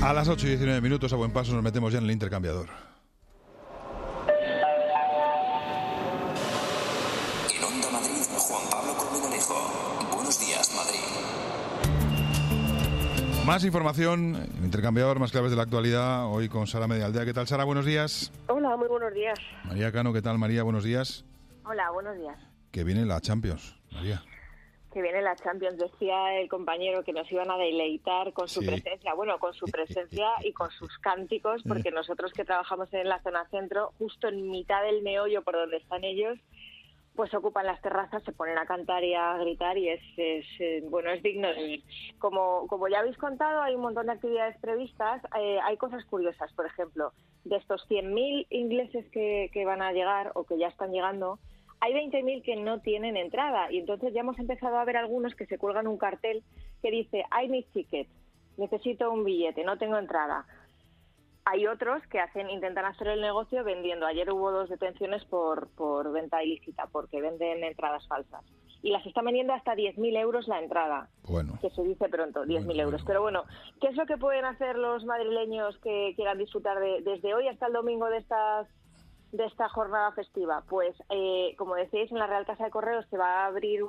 A las 8:19, a buen paso nos metemos ya en el intercambiador. En Onda Madrid, Juan Pablo Colmenarejo. Buenos días, Madrid. Más información, intercambiador, más claves de la actualidad, hoy con Sara Medialdea. ¿Qué tal, Sara? Buenos días. Hola, muy buenos días. María Cano, ¿qué tal, María? Buenos días. Hola, buenos días. Que viene la Champions, María. Que viene la Champions, decía el compañero que nos iban a deleitar con su presencia, bueno, con su presencia y con sus cánticos, porque nosotros que trabajamos en la zona centro, justo en mitad del meollo por donde están ellos, pues ocupan las terrazas, se ponen a cantar y a gritar y es digno de ver. Como ya habéis contado, hay un montón de actividades previstas, hay cosas curiosas, por ejemplo, de estos 100.000 ingleses que van a llegar o que ya están llegando, hay 20.000 que no tienen entrada y entonces ya hemos empezado a ver algunos que se cuelgan un cartel que dice I need ticket, necesito un billete, no tengo entrada. Hay otros que intentan hacer el negocio vendiendo. Ayer hubo 2 detenciones por venta ilícita porque venden entradas falsas. Y las están vendiendo hasta 10.000 euros la entrada. Bueno. Que se dice pronto, 10.000 euros. Pero bueno, ¿qué es lo que pueden hacer los madrileños que quieran disfrutar desde hoy hasta el domingo de esta jornada festiva? Pues, como decíais, en la Real Casa de Correos se va a abrir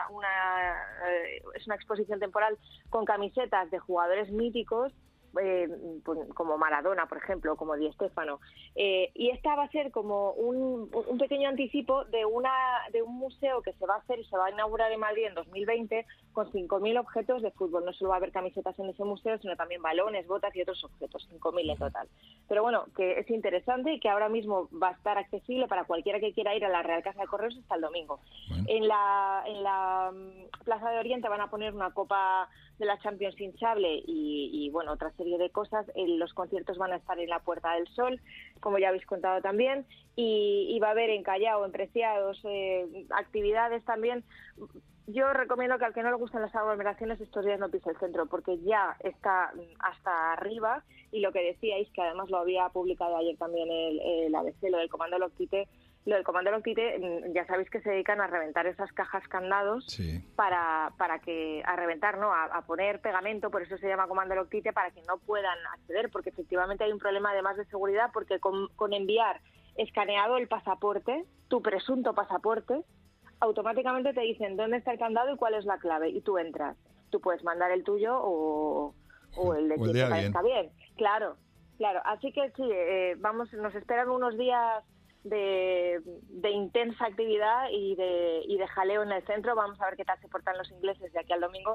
es una exposición temporal con camisetas de jugadores míticos, como Maradona, por ejemplo, como Di Stéfano. Y esta va a ser como un pequeño anticipo de un museo que se va a hacer y se va a inaugurar en Madrid en 2020 con 5.000 objetos de fútbol. No solo va a haber camisetas en ese museo, sino también balones, botas y otros objetos, 5.000 en total. Pero bueno, que es interesante y que ahora mismo va a estar accesible para cualquiera que quiera ir a la Real Casa de Correos hasta el domingo. Bueno. En la Plaza de Oriente van a poner una copa de la Champions hinchable y bueno, otra serie de cosas. Los conciertos van a estar en la Puerta del Sol, como ya habéis contado también, y va a haber en Callao, en Preciados, actividades también. Yo recomiendo que al que no le gustan las aglomeraciones estos días no pise el centro, porque ya está hasta arriba, y lo que decíais, que además lo había publicado ayer también el ABC, lo del Comando Loctite. Lo del Comando Loctite, ya sabéis que se dedican a reventar esas cajas candados, sí, para que a reventar, ¿no? A poner pegamento, por eso se llama Comando Loctite, para que no puedan acceder, porque efectivamente hay un problema además de seguridad, porque con enviar escaneado el pasaporte, tu presunto pasaporte, automáticamente te dicen dónde está el candado y cuál es la clave, y tú entras. Tú puedes mandar el tuyo o el de quien te parezca bien. Claro. Así que sí, nos esperan unos días de intensa actividad y de jaleo en el centro. Vamos a ver qué tal se portan los ingleses de aquí al domingo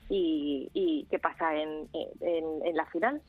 y qué pasa en la final.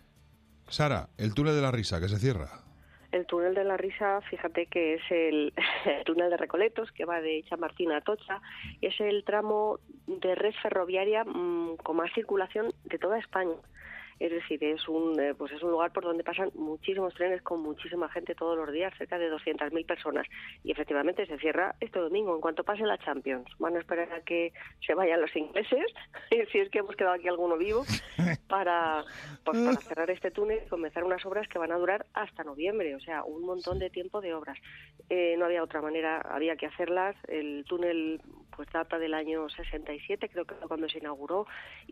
Sara, el túnel de la risa, que se cierra. El túnel de la risa, fíjate que es el túnel de Recoletos, que va de Chamartín a Atocha, y es el tramo de red ferroviaria con más circulación de toda España. Es decir, es un lugar por donde pasan muchísimos trenes con muchísima gente todos los días, cerca de 200.000 personas. Y efectivamente se cierra este domingo, en cuanto pase la Champions. Van a esperar a que se vayan los ingleses, si es que hemos quedado aquí alguno vivo, para cerrar este túnel y comenzar unas obras que van a durar hasta noviembre. O sea, un montón de tiempo de obras. No había otra manera, había que hacerlas. El túnel pues data del año 67, creo que fue cuando se inauguró,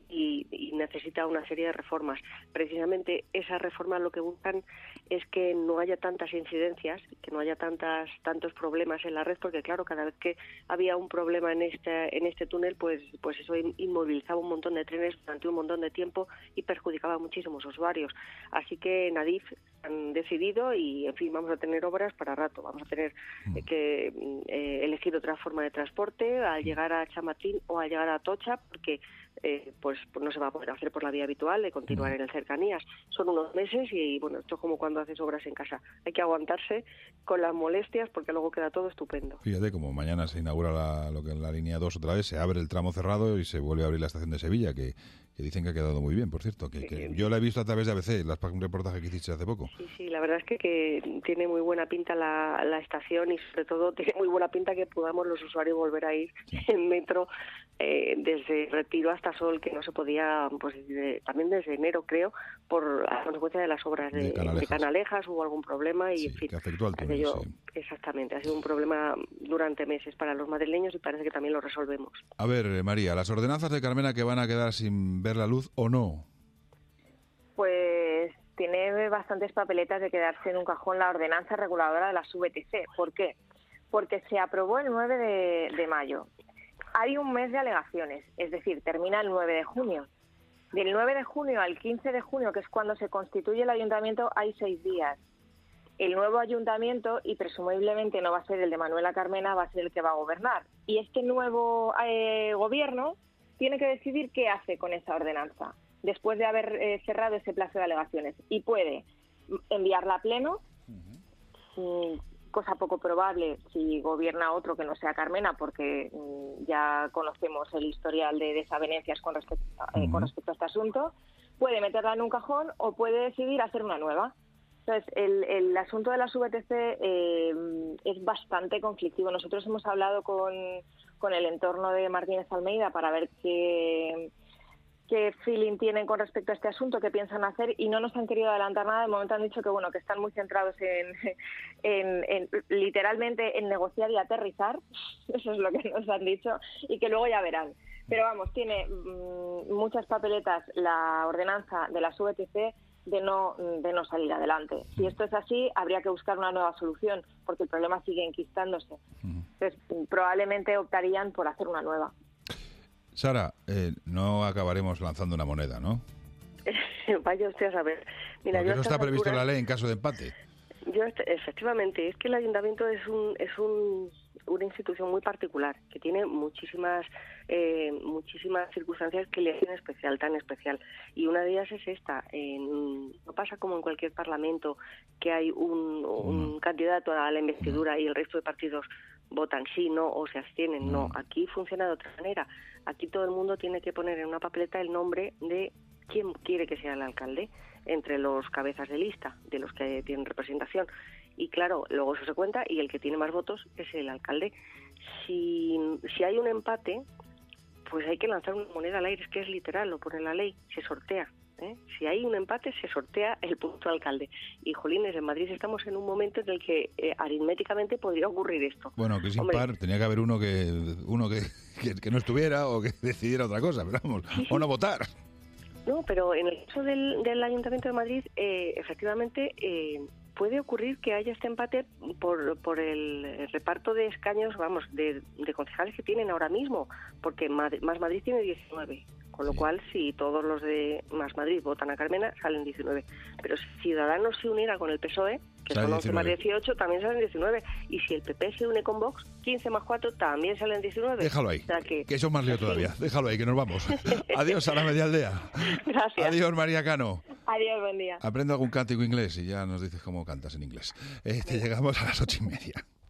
y necesita una serie de reformas. Precisamente esas reformas lo que buscan es que no haya tantas incidencias, que no haya tantos problemas en la red, porque claro, cada vez que había un problema en este túnel, pues eso inmovilizaba un montón de trenes durante un montón de tiempo y perjudicaba a muchísimos usuarios. Así que en Adif han decidido y, en fin, vamos a tener obras para rato. Vamos a tener que elegir otra forma de transporte al llegar a Chamartín o al llegar a Atocha, porque pues no se va a poder hacer por la vía habitual de continuar en el cercanías. Son unos meses y bueno, esto es como cuando haces obras en casa. Hay que aguantarse con las molestias porque luego queda todo estupendo. Fíjate, como mañana se inaugura la línea 2 otra vez, se abre el tramo cerrado y se vuelve a abrir la estación de Sevilla, que dicen que ha quedado muy bien, por cierto, que yo la he visto a través de ABC, un reportaje que hiciste hace poco. Sí, la verdad es que tiene muy buena pinta la estación y sobre todo tiene muy buena pinta que podamos los usuarios volver a ir en metro desde Retiro hasta Sol, que no se podía, pues también desde enero, creo, por la consecuencia de las obras de Canalejas, hubo algún problema y en fin, que afectó al túnel, exactamente, ha sido un problema durante meses para los madrileños y parece que también lo resolvemos. A ver, María, ¿las ordenanzas de Carmena que van a quedar sin ver la luz o no? Pues bastantes papeletas de quedarse en un cajón la ordenanza reguladora de las VTC. ¿Por qué? Porque se aprobó el 9 de mayo. Hay un mes de alegaciones, es decir, termina el 9 de junio. Del 9 de junio al 15 de junio, que es cuando se constituye el ayuntamiento, hay 6 días. El nuevo ayuntamiento, y presumiblemente no va a ser el de Manuela Carmena, va a ser el que va a gobernar. Y este nuevo gobierno tiene que decidir qué hace con esa ordenanza, después de haber cerrado ese plazo de alegaciones. Y puede enviarla a pleno, cosa poco probable si gobierna otro que no sea Carmena, porque ya conocemos el historial de desavenencias con respecto a este asunto. Puede meterla en un cajón o puede decidir hacer una nueva. Entonces, el asunto de las VTC es bastante conflictivo. Nosotros hemos hablado con el entorno de Martínez Almeida para ver qué feeling tienen con respecto a este asunto, qué piensan hacer, y no nos han querido adelantar nada. De momento han dicho que bueno, que están muy centrados en literalmente en negociar y aterrizar. Eso es lo que nos han dicho, y que luego ya verán. Pero vamos, tiene muchas papeletas la ordenanza de las VTC de no salir adelante. Si esto es así, habría que buscar una nueva solución, porque el problema sigue enquistándose. Entonces, probablemente optarían por hacer una nueva. Sara, no acabaremos lanzando una moneda, ¿no? Vaya usted a saber. Mira, porque eso está previsto en la ley en caso de empate. Efectivamente, es que el ayuntamiento es una institución muy particular, que tiene muchísimas circunstancias que le hacen especial, tan especial. Y una de ellas es esta. No pasa como en cualquier parlamento, que hay un candidato a la investidura y el resto de partidos votan sí, no, o se abstienen, no. Aquí funciona de otra manera. Aquí todo el mundo tiene que poner en una papeleta el nombre de quién quiere que sea el alcalde entre los cabezas de lista, de los que tienen representación. Y claro, luego eso se cuenta y el que tiene más votos es el alcalde. Si hay un empate, pues hay que lanzar una moneda al aire, es que es literal, lo pone la ley, se sortea. Si hay un empate, se sortea el punto alcalde. Y, jolines, en Madrid estamos en un momento en el que aritméticamente podría ocurrir esto. Bueno, que es impar, tenía que haber uno que no estuviera o que decidiera otra cosa, pero vamos, sí. O no votar. No, pero en el caso del Ayuntamiento de Madrid, efectivamente, puede ocurrir que haya este empate por el reparto de escaños, vamos, de concejales que tienen ahora mismo, porque Más Madrid tiene 19. Con lo cual, si todos los de Más Madrid votan a Carmena, salen 19. Pero si Ciudadanos se uniera con el PSOE, que son 11 más 18, también salen 19. Y si el PP se une con Vox, 15 más 4, también salen 19. Déjalo ahí, o sea que eso es más lío todavía. Déjalo ahí, que nos vamos. Adiós, Sara Medialdea. Gracias. Adiós, María Cano. Adiós, buen día. Aprende algún cántico inglés y ya nos dices cómo cantas en inglés. Llegamos a las 8:30.